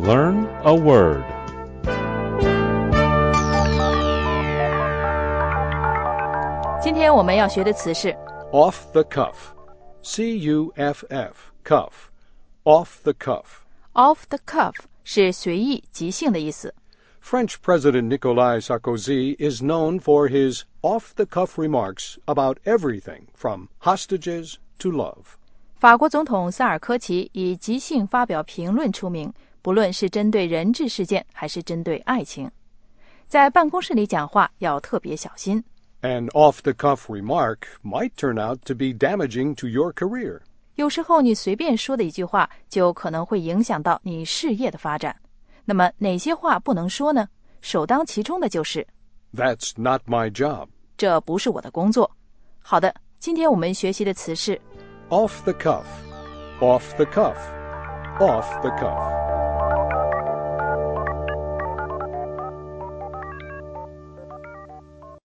Learn a word. 今天我们要学的词是 Off the cuff. C-U-F-F. Cuff. Off the cuff. off the cuff 是随意即兴的意思。 French President Nicolas Sarkozy is known for his off-the-cuff remarks about everything from hostages to love. 法国总统萨尔科齐以即兴发表评论出名，不论是针对人质事件还是针对爱情。在办公室里讲话要特别小心。 An off-the-cuff remark might turn out to be damaging to your career. 有时候你随便说的一句话就可能会影响到你事业的发展。那么哪些话不能说呢？首当其冲的就是 That's not my job. 这不是我的工作。好的，今天我们学习的词是 Off the cuff. Off the cuff. Off the cuff.